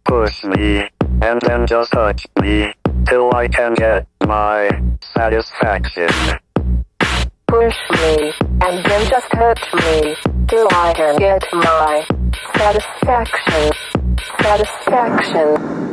Push me, and then just touch me, till I can get my satisfaction. Push me, and then just touch me, till I can get my satisfaction. Satisfaction.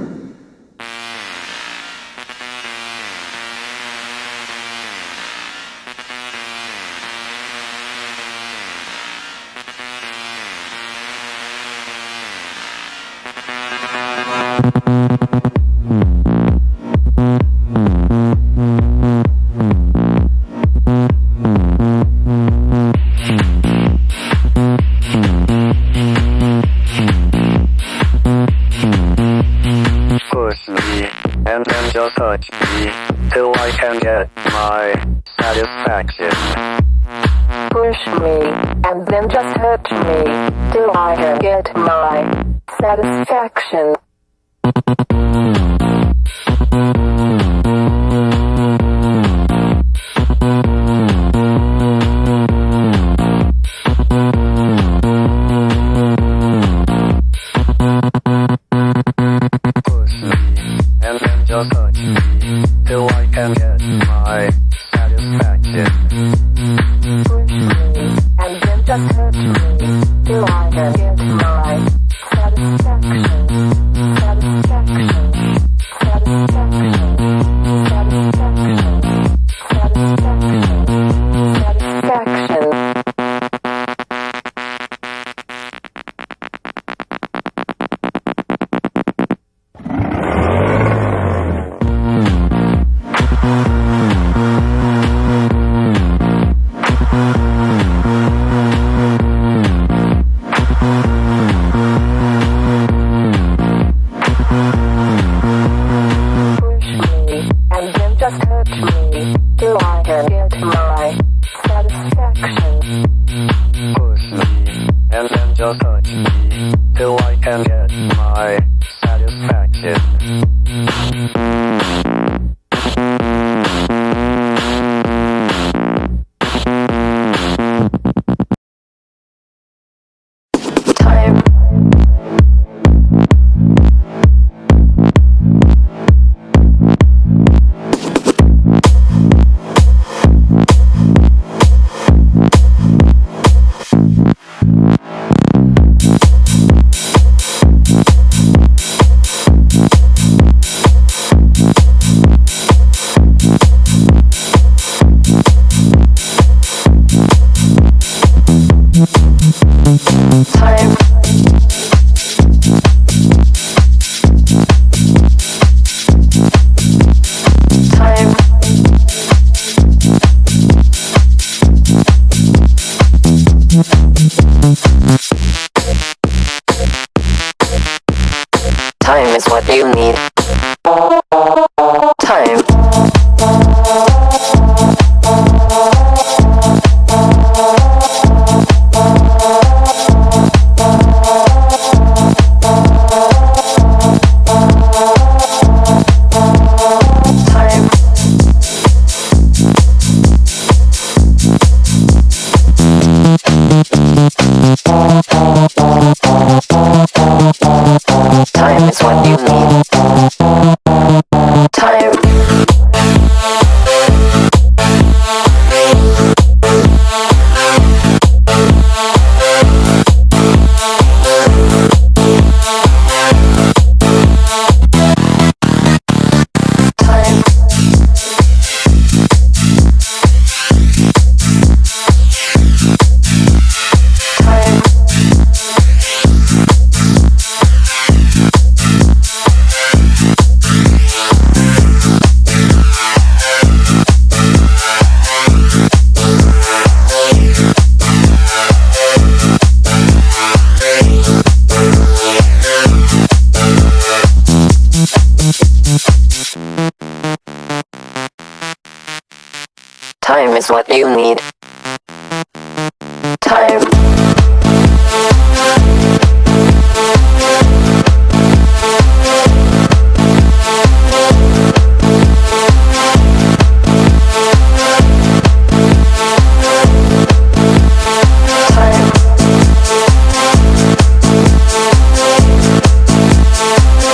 Push me, and then just touch me, till I can get my satisfaction. Push me, and then just touch me, till I can get my satisfaction. Just touch me, till I can get my satisfaction. Push me, and then just touch me, till I can get my satisfaction. Satisfaction. Satisfaction. Satisfaction. Satisfaction. Satisfaction. Just touch me, till I can get my satisfaction. Push me, and then just touch me, till I can get my satisfaction. Time is what you need. Time. Time is what you need. Time. Time is what you need. Time. Time.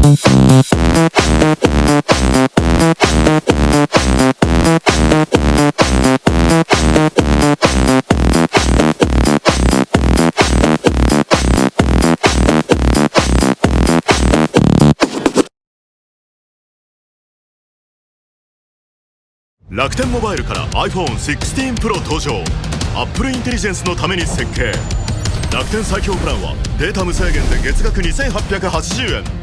楽天モバイルから iPhone16 Pro 登場。 Apple インテリジェンスのために設計。楽天最強プランはデータ無制限で月額2880円。